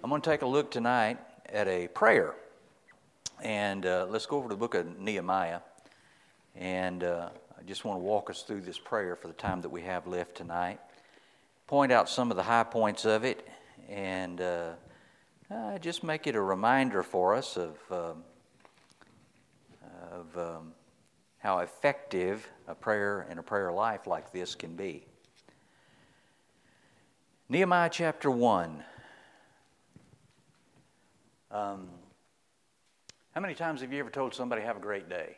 I'm going to take a look tonight at a prayer. And let's go over to the book of Nehemiah. And I just want to walk us through this prayer for the time that we have left tonight. Point out some of the high points of it. And just make it a reminder for us of how effective a prayer and a prayer life like this can be. Nehemiah chapter 1. How many times have you ever told somebody, have a great day?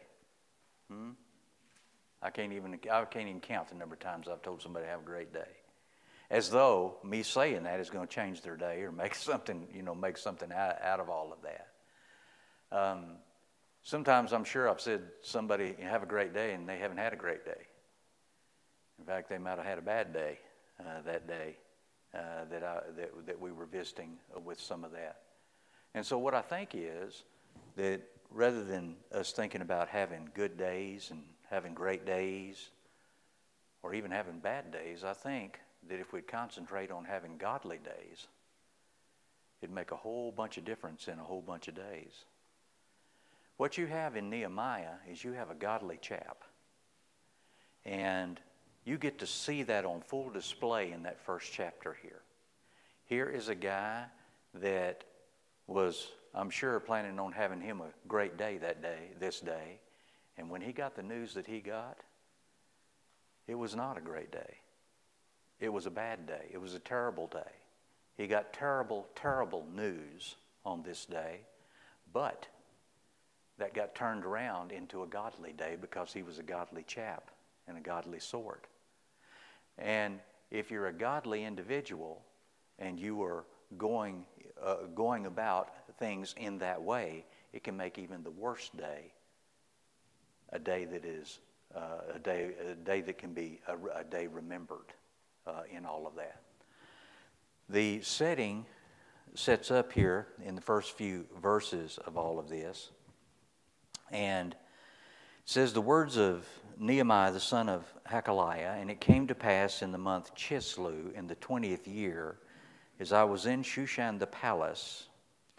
I can't even count the number of times I've told somebody, have a great day. As though me saying that is going to change their day or make something out of all of that. Sometimes I'm sure I've said somebody, have a great day, and they haven't had a great day. In fact, they might have had a bad day that day that we were visiting with some of that. And so what I think is that rather than us thinking about having good days and having great days or even having bad days, I think that if we'd concentrate on having godly days, it'd make a whole bunch of difference in a whole bunch of days. What you have in Nehemiah is you have a godly chap. And you get to see that on full display in that first chapter here. Here is a guy that was, I'm sure, planning on having him a great day this day. And when he got the news that he got, it was not a great day. It was a bad day. It was a terrible day. He got terrible, terrible news on this day. But that got turned around into a godly day because he was a godly chap and a godly sort. And if you're a godly individual and you are going about things in that way, it can make even the worst day a day that is a day that can be a day remembered in all of that. The setting sets up here in the first few verses of all of this, and it says the words of Nehemiah the son of Hakaliah, and it came to pass in the month Chislew in the 20th year, as I was in Shushan the palace,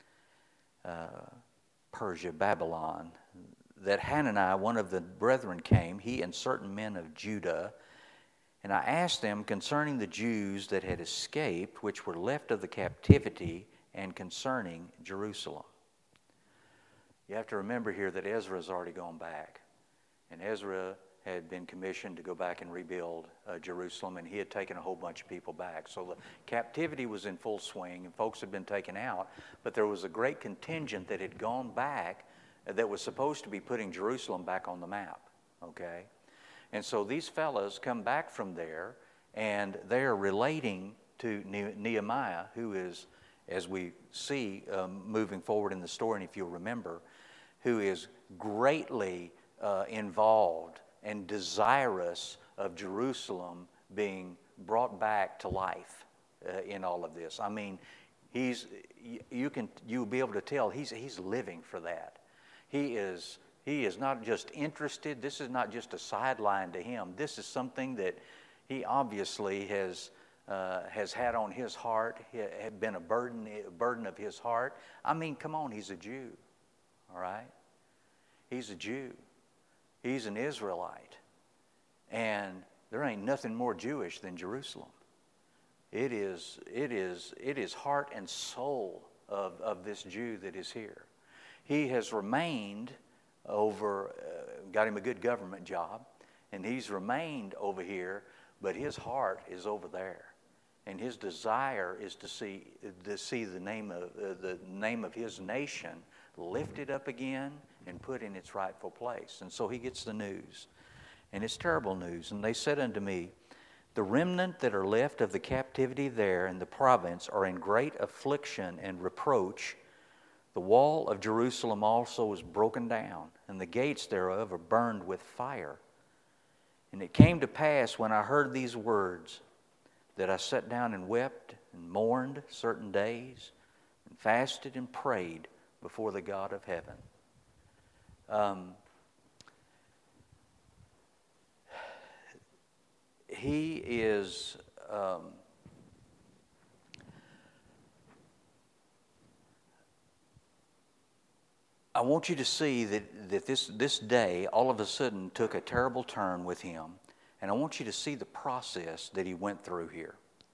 Persia, Babylon, that Hanani, one of the brethren, came, he and certain men of Judah, and I asked them concerning the Jews that had escaped, which were left of the captivity, and concerning Jerusalem. You have to remember here that Ezra's already gone back, and Ezra had been commissioned to go back and rebuild Jerusalem, and he had taken a whole bunch of people back. So the captivity was in full swing, and folks had been taken out, but there was a great contingent that had gone back that was supposed to be putting Jerusalem back on the map, okay? And so these fellows come back from there, and they are relating to Nehemiah, who is, as we see moving forward in the story, and if you'll remember, who is greatly involved and desirous of Jerusalem being brought back to life in all of this. I mean, you'll be able to tell he's living for that. He is not just interested. This is not just a sideline to him. This is something that he obviously has had on his heart, had been a burden of his heart. I mean, come on, he's a Jew, all right? He's a Jew. He's an Israelite. And there ain't nothing more Jewish than Jerusalem. It is heart and soul of this Jew that is here. He has remained over, got him a good government job, and he's remained over here, but his heart is over there. And his desire is to see the name of his nation lifted up again and put in its rightful place. And so he gets the news, and it's terrible news. And they said unto me, the remnant that are left of the captivity there in the province are in great affliction and reproach. The wall of Jerusalem also is broken down, and the gates thereof are burned with fire. And it came to pass when I heard these words that I sat down and wept and mourned certain days and fasted and prayed before the God of heaven. He is I want you to see that this day all of a sudden took a terrible turn with him. And I want you to see the process that he went through here.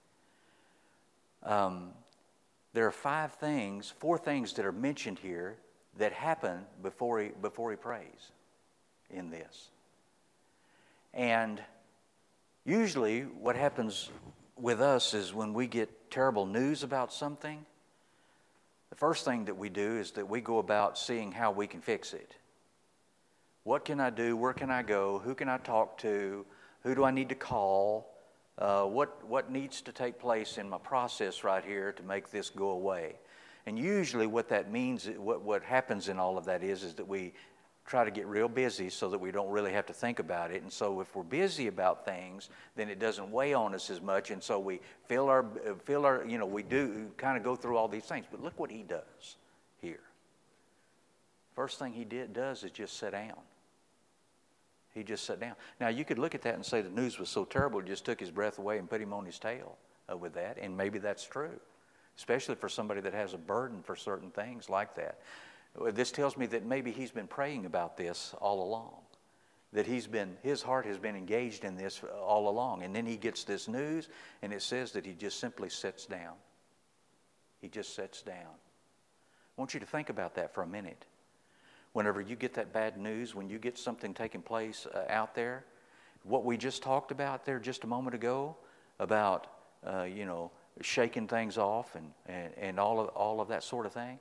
There are four things that are mentioned here that happen before he prays in this. And usually what happens with us is when we get terrible news about something, the first thing that we do is that we go about seeing how we can fix it. What can I do? Where can I go? Who can I talk to? Who do I need to call? What needs to take place in my process right here to make this go away? And usually what that means, what happens in all of that is that we try to get real busy so that we don't really have to think about it. And so if we're busy about things, then it doesn't weigh on us as much. And so we feel our we do kind of go through all these things. But look what he does here. First thing he does is just sit down. He just sat down. Now, you could look at that and say the news was so terrible, it just took his breath away and put him on his tail with that. And maybe that's true, especially for somebody that has a burden for certain things like that. This tells me that maybe he's been praying about this all along, that his heart has been engaged in this all along. And then he gets this news, and it says that he just simply sits down. He just sits down. I want you to think about that for a minute. Whenever you get that bad news, when you get something taking place out there, what we just talked about there just a moment ago about, shaking things off and all of that sort of thing.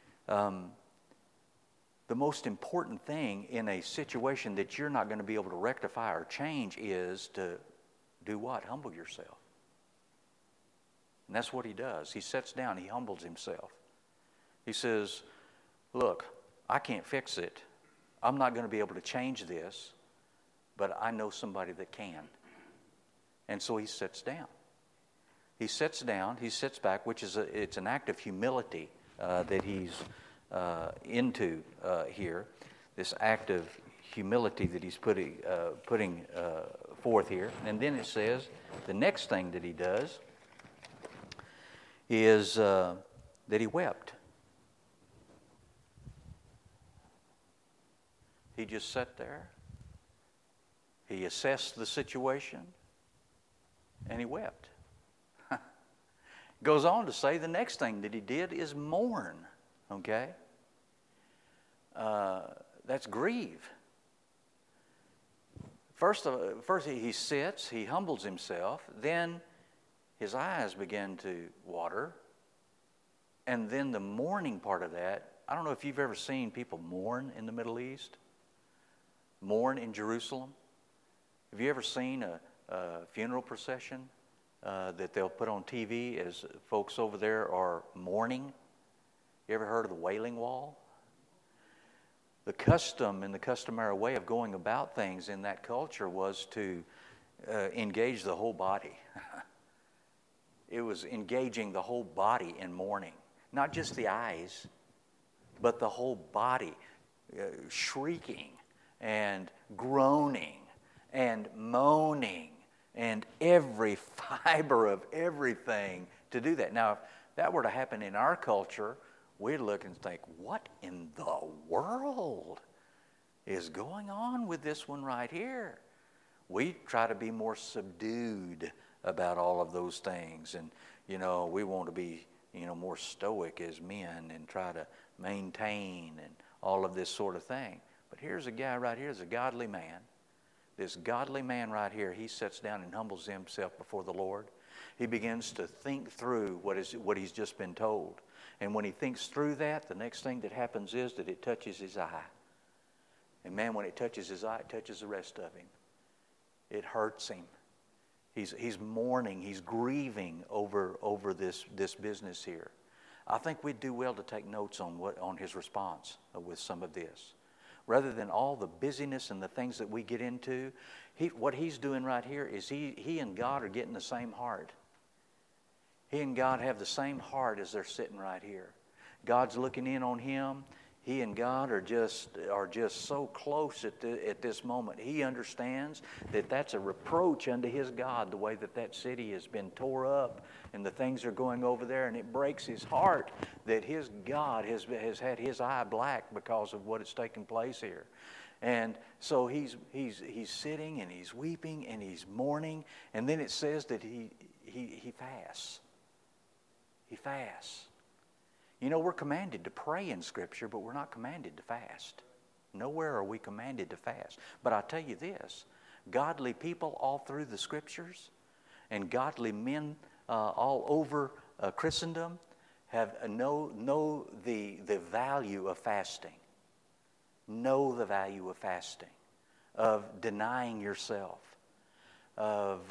The most important thing in a situation that you're not going to be able to rectify or change is to do what? Humble yourself. And that's what he does. He sits down, he humbles himself. He says, look, I can't fix it. I'm not going to be able to change this, but I know somebody that can. And so he sits down. He sits down, he sits back, which is it's an act of humility that he's into here. This act of humility that he's putting forth here. And then it says the next thing that he does is that he wept. He just sat there. He assessed the situation, and he wept. Goes on to say the next thing that he did is mourn. Okay? That's grieve. First he sits, he humbles himself, then his eyes begin to water, and then the mourning part of that, I don't know if you've ever seen people mourn in the Middle East, mourn in Jerusalem. Have you ever seen a funeral procession that they'll put on TV as folks over there are mourning? You ever heard of the Wailing Wall? The custom and the customary way of going about things in that culture was to engage the whole body. It was engaging the whole body in mourning. Not just the eyes, but the whole body, shrieking and groaning and moaning and every fiber of everything to do that. Now, if that were to happen in our culture, we'd look and think, what in the world is going on with this one right here? We try to be more subdued about all of those things. And, we want to be, more stoic as men and try to maintain and all of this sort of thing. But here's a guy right here, is a godly man. This godly man right here, he sits down and humbles himself before the Lord. He begins to think through what he's just been told. And when he thinks through that, the next thing that happens is that it touches his eye. And man, when it touches his eye, it touches the rest of him. It hurts him. He's mourning, he's grieving over this business here. I think we'd do well to take notes on his response with some of this. Rather than all the busyness and the things that we get into, what he's doing right here is he and God are getting the same heart. He and God have the same heart as they're sitting right here. God's looking in on him. He and God are just so close at this moment. He understands that that's a reproach unto his God, the way that city has been tore up and the things are going over there, and it breaks his heart that his God has had his eye black because of what has taken place here. And so he's sitting and he's weeping and he's mourning, and then it says that he fasts. He fasts. You know, we're commanded to pray in Scripture, but we're not commanded to fast. Nowhere are we commanded to fast. But I tell you this, godly people all through the Scriptures and godly men all over Christendom know the value of fasting. Know the value of fasting, of denying yourself, of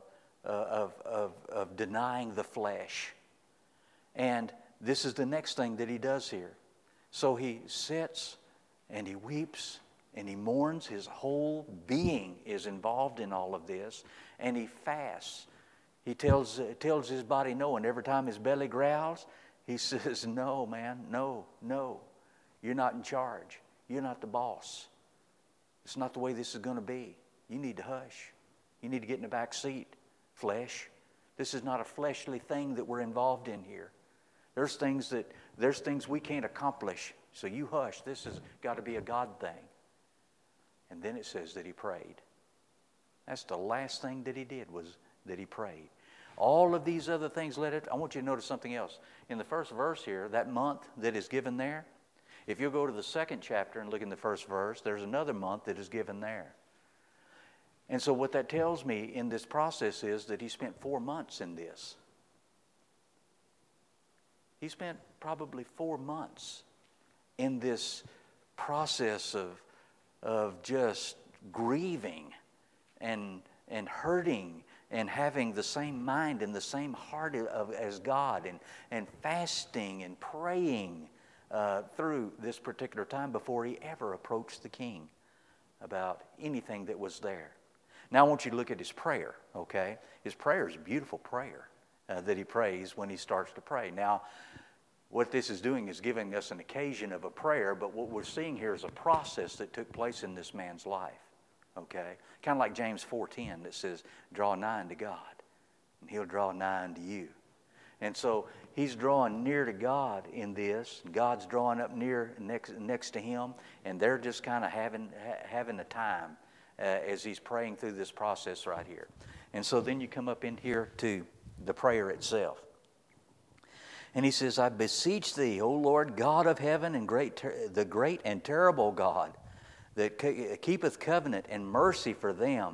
denying the flesh. And this is the next thing that he does here. So he sits and he weeps and he mourns. His whole being is involved in all of this. And he fasts. He tells his body no. And every time his belly growls, he says, no, man, no. You're not in charge. You're not the boss. It's not the way this is going to be. You need to hush. You need to get in the back seat, flesh. This is not a fleshly thing that we're involved in here. There's things we can't accomplish. So you hush. This has got to be a God thing. And then it says that he prayed. That's the last thing that he did, was that he prayed. All of these other things led it. I want you to notice something else. In the first verse here, that month that is given there, if you'll go to the second chapter and look in the first verse, there's another month that is given there. And so what that tells me in this process is that he spent 4 months in this. He spent probably 4 months in this process of just grieving and hurting and having the same mind and the same heart as God, and fasting and praying through this particular time before he ever approached the king about anything that was there. Now I want you to look at his prayer, okay? His prayer is a beautiful prayer that he prays when he starts to pray. Now, what this is doing is giving us an occasion of a prayer, but what we're seeing here is a process that took place in this man's life, okay? Kind of like James 4:10 that says, draw nigh unto God, and he'll draw nigh unto you. And so he's drawing near to God in this. God's drawing up near next to him, and they're just kind of having a time as he's praying through this process right here. And so then you come up in here to the prayer itself. And he says, I beseech thee, O Lord, God of heaven, and the great and terrible God, that keepeth covenant and mercy for them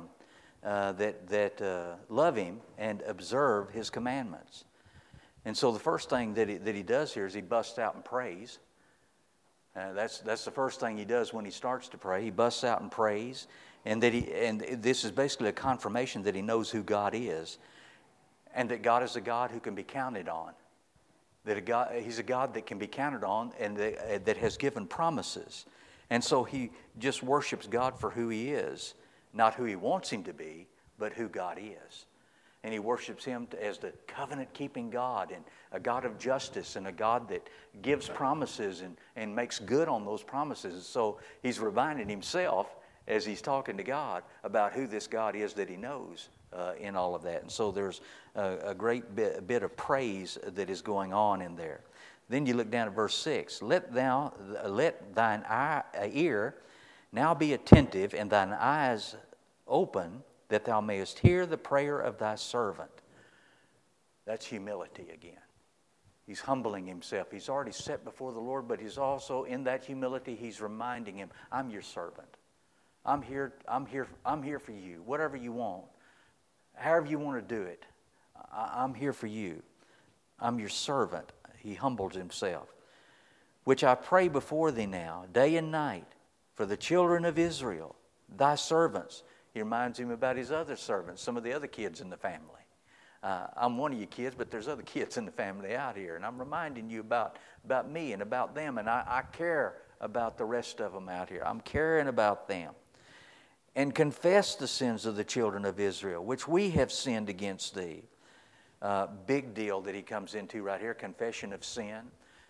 that love him and observe his commandments. And so the first thing that he does here is he busts out and prays. That's the first thing he does when he starts to pray. He busts out and prays, and this is basically a confirmation that he knows who God is, and that God is a God who can be counted on. He's a God that can be counted on, and that has given promises. And so he just worships God for who he is, not who he wants him to be, but who God is. And he worships him as the covenant-keeping God, and a God of justice, and a God that gives promises and makes good on those promises. So he's reminding himself, as he's talking to God, about who this God is that he knows in all of that. And so there's a great bit of praise that is going on in there. Then you look down at verse 6. Let thine ear now be attentive, and thine eyes open, that thou mayest hear the prayer of thy servant. That's humility again. He's humbling himself. He's already set before the Lord, but he's also, in that humility, he's reminding him, I'm your servant. I'm here for you. Whatever you want, however you want to do it, I'm here for you. I'm your servant. He humbles himself. Which I pray before thee now, day and night, for the children of Israel, thy servants. He reminds him about his other servants, some of the other kids in the family. I'm one of you kids, but there's other kids in the family out here. And I'm reminding you about me and about them. And I care about the rest of them out here. I'm caring about them. And confess the sins of the children of Israel, which we have sinned against thee. Big deal that he comes into right here, confession of sin.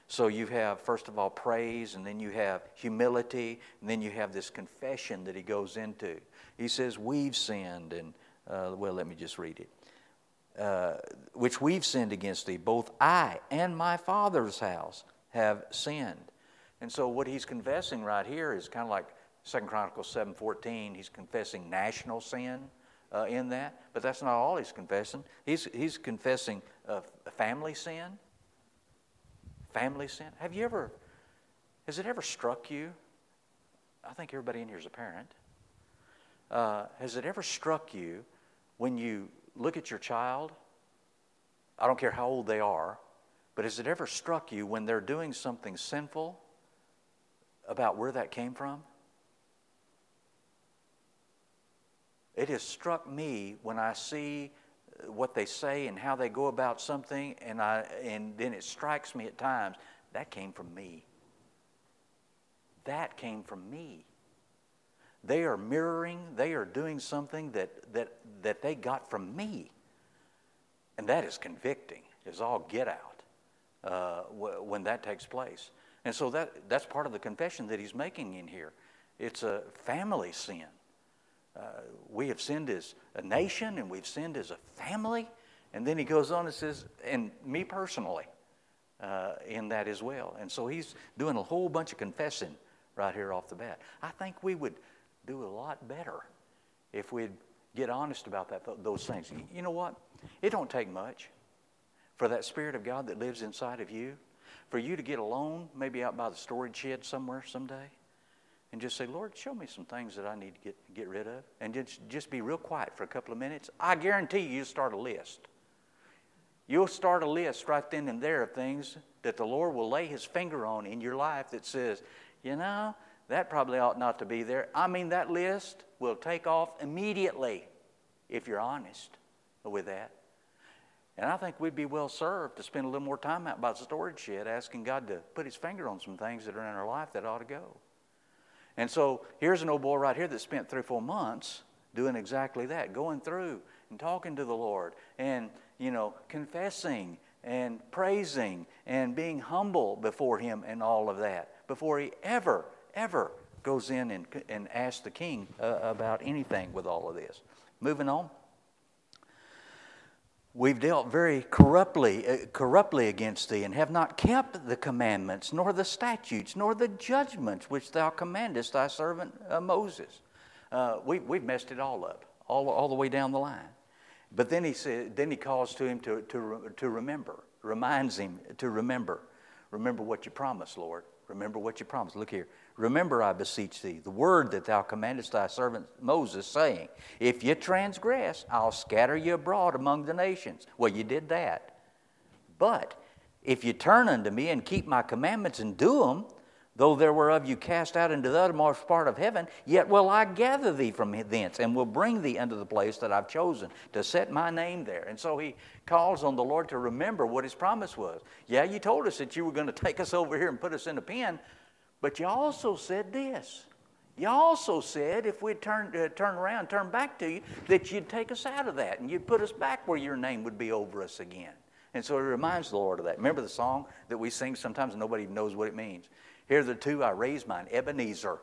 So you have, first of all, praise, and then you have humility, and then you have this confession that he goes into. He says, we've sinned, and, let me just read it. Which we've sinned against thee. Both I and my father's house have sinned. And so what he's confessing right here is kind of like 2 Chronicles 7:14. He's confessing national sin in that. But that's not all he's confessing. He's confessing family sin. Family sin. Has it ever struck you? I think everybody in here is a parent. Has it ever struck you when you look at your child? I don't care how old they are, but has it ever struck you when they're doing something sinful about where that came from? It has struck me when I see what they say and how they go about something, and then it strikes me at times, that came from me. That came from me. They are mirroring, they are doing something that they got from me. And that is convicting, is all get out when that takes place. And so that's part of the confession that he's making in here. It's a family sin. We have sinned as a nation, and we've sinned as a family. And then he goes on and says, and me personally, in that as well. And so he's doing a whole bunch of confessing right here off the bat. I think we would do a lot better if we'd get honest about those things. You know what? It don't take much for that Spirit of God that lives inside of you, for you to get alone, maybe out by the storage shed somewhere someday, and just say, Lord, show me some things that I need to get rid of. And just be real quiet for a couple of minutes. I guarantee you'll start a list. You'll start a list right then and there of things that the Lord will lay His finger on in your life that says, you know, that probably ought not to be there. I mean, that list will take off immediately if you're honest with that. And I think we'd be well served to spend a little more time out by the storage shed asking God to put His finger on some things that are in our life that ought to go. And so here's an old boy right here that spent 3 or 4 months doing exactly that, going through and talking to the Lord and, confessing and praising and being humble before Him and all of that before he ever goes in and asks the king about anything with all of this. Moving on. We've dealt very corruptly against thee, and have not kept the commandments, nor the statutes, nor the judgments which thou commandest thy servant Moses. We've messed it all up, all the way down the line. But then he calls to him to remember, reminds him to remember. Remember what you promised, Lord. Remember what you promised. Look here. Remember, I beseech thee, the word that thou commandest thy servant Moses, saying, if you transgress, I'll scatter you abroad among the nations. Well, you did that. But if you turn unto me and keep my commandments and do them, though there were of you cast out into the uttermost part of heaven, yet will I gather thee from thence, and will bring thee unto the place that I've chosen to set my name there. And so he calls on the Lord to remember what His promise was. Yeah, you told us that you were going to take us over here and put us in a pen, but you also said this. You also said if we'd turn around, turn back to you, that you'd take us out of that and you'd put us back where your name would be over us again. And so he reminds the Lord of that. Remember the song that we sing sometimes and nobody even knows what it means? Hitherto I raised mine, Ebenezer.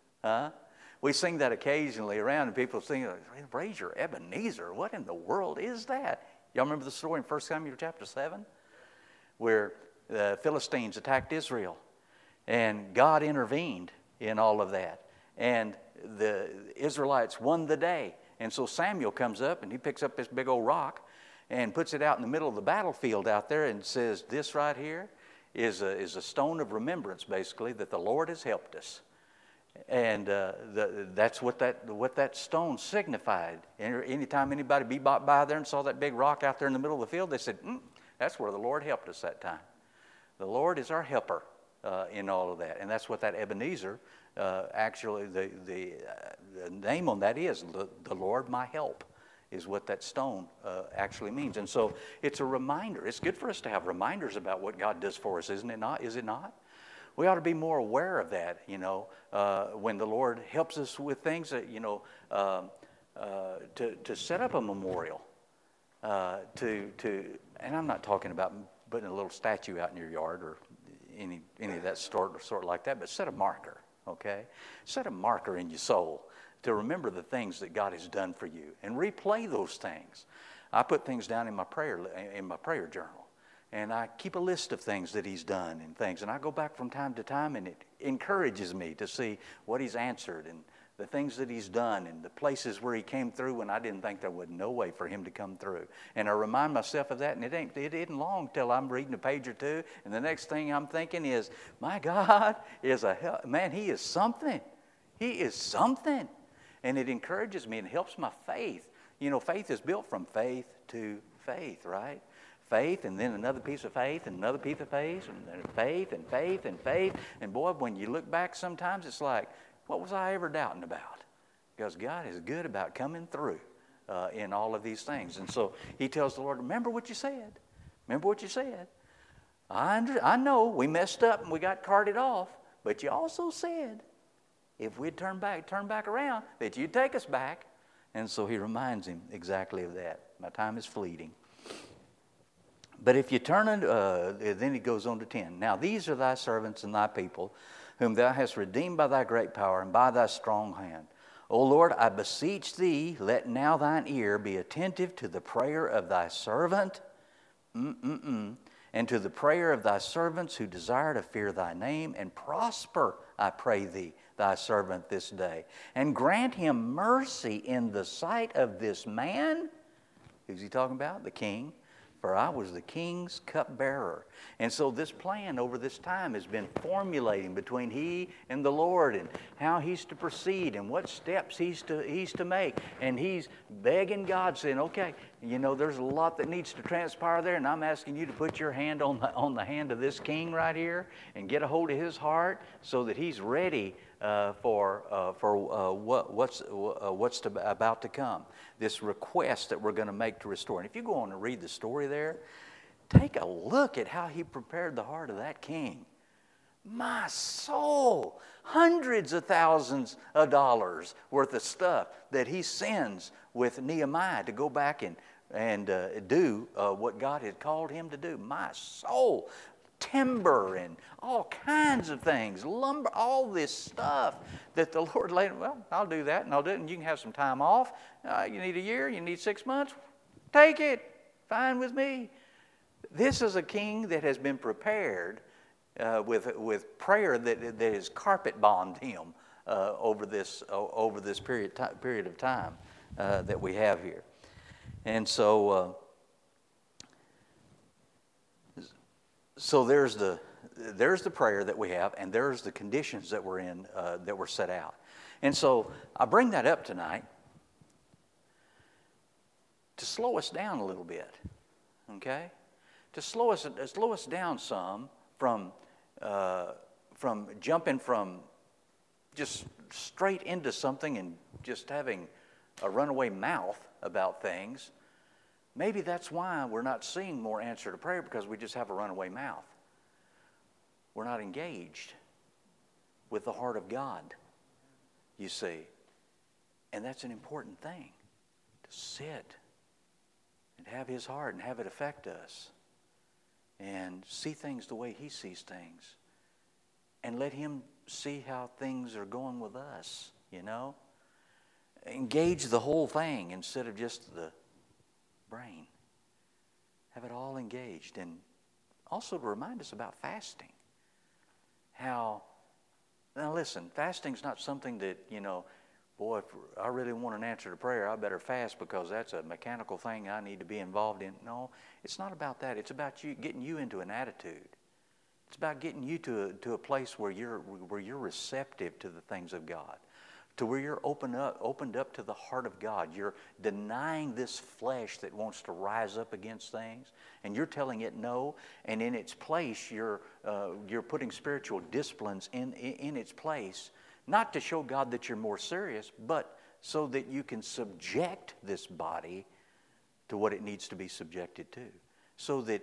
We sing that occasionally around and people sing, raise your Ebenezer. What in the world is that? Y'all remember the story in 1 Samuel chapter 7? Where the Philistines attacked Israel. And God intervened in all of that. And the Israelites won the day. And so Samuel comes up and he picks up this big old rock and puts it out in the middle of the battlefield out there and says, this right here is a stone of remembrance, basically, that the Lord has helped us. And that's what that stone signified. And anytime anybody be by there and saw that big rock out there in the middle of the field, they said, that's where the Lord helped us that time. The Lord is our helper. In all of that. And that's what that Ebenezer, actually, the name on that is, the Lord my help, is what that stone actually means. And so it's a reminder. It's good for us to have reminders about what God does for us, isn't it not? Is it not? We ought to be more aware of that, when the Lord helps us with things that, to set up a memorial, and I'm not talking about putting a little statue out in your yard or any of that sort like that, but set a marker, okay? Set a marker in your soul to remember the things that God has done for you and replay those things. I put things down in my prayer journal, and I keep a list of things that He's done and things, and I go back from time to time, and it encourages me to see what He's answered and the things that He's done and the places where He came through when I didn't think there was no way for Him to come through. And I remind myself of that, and it isn't long till I'm reading a page or two, and the next thing I'm thinking is, my God is man, He is something. He is something. And it encourages me and helps my faith. You know, faith is built from faith to faith, right? Faith, and then another piece of faith, and another piece of faith, and then faith, and faith, and faith. And boy, when you look back sometimes, it's like, what was I ever doubting about? Because God is good about coming through in all of these things. And so He tells the Lord, remember what you said. Remember what you said. I know we messed up and we got carted off, but you also said, if we'd turn back around, that you'd take us back. And so He reminds him exactly of that. My time is fleeting. But if you turn, then He goes on to 10. Now these are thy servants and thy people, whom thou hast redeemed by thy great power and by thy strong hand. O Lord, I beseech thee, let now thine ear be attentive to the prayer of thy servant, and to the prayer of thy servants who desire to fear thy name, and prosper, I pray thee, thy servant this day, and grant him mercy in the sight of this man. Who's he talking about? The king. For I was the king's cupbearer. And so this plan over this time has been formulating between he and the Lord, and how he's to proceed and what steps he's to make. And he's begging God, saying, okay, you know, there's a lot that needs to transpire there, and I'm asking you to put your hand on the hand of this king right here and get a hold of his heart so that he's ready for what's about to come. This request that we're going to make to restore. And if you go on and read the story there, take a look at how he prepared the heart of that king. My soul, hundreds of thousands of dollars worth of stuff that he sends with Nehemiah to go back and do what God had called him to do. My soul. Timber and all kinds of things, lumber, all this stuff that the Lord laid, well, I'll do that and I'll do it, and you can have some time off. You need a year, you need 6 months, take it, fine with me. This is a king that has been prepared with prayer that has carpet bombed him over this period of time that we have here. And so there's the prayer that we have, and there's the conditions that we're in, that were set out. And so I bring that up tonight to slow us down a little bit, okay? To slow us down some from jumping from just straight into something and just having a runaway mouth about things. Maybe that's why we're not seeing more answer to prayer, because we just have a runaway mouth. We're not engaged with the heart of God, you see. And that's an important thing, to sit and have His heart and have it affect us and see things the way He sees things and let Him see how things are going with us, you know. Engage the whole thing instead of just the brain. Have it all engaged. And also to remind us about fasting. Now listen, fasting's not something that, you know, boy, if I really want an answer to prayer, I better fast because that's a mechanical thing I need to be involved in. No, it's not about that. It's about getting you into an attitude. It's about getting you to a place where you're receptive to the things of God, to where you're opened up to the heart of God. You're denying this flesh that wants to rise up against things, and you're telling it no. And in its place, you're putting spiritual disciplines in its place, not to show God that you're more serious, but so that you can subject this body to what it needs to be subjected to, so that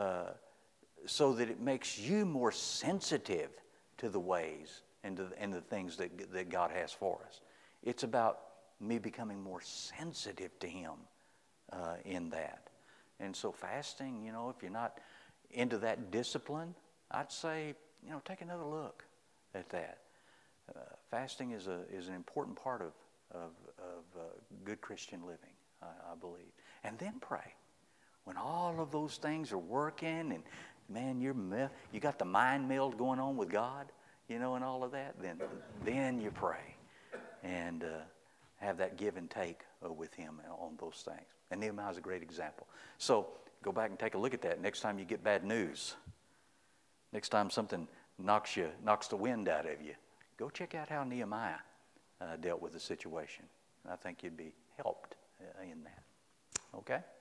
it makes you more sensitive to the ways and the things that God has for us. It's about me becoming more sensitive to Him in that. And so fasting, you know, if you're not into that discipline, I'd say, take another look at that. Fasting is an important part of good Christian living, I believe. And then pray. When all of those things are working and, man, you got the mind meld going on with God, and all of that, then you pray and have that give and take with Him on those things. And Nehemiah is a great example. So go back and take a look at that next time you get bad news. Next time something knocks the wind out of you, go check out how Nehemiah dealt with the situation. I think you'd be helped in that. Okay?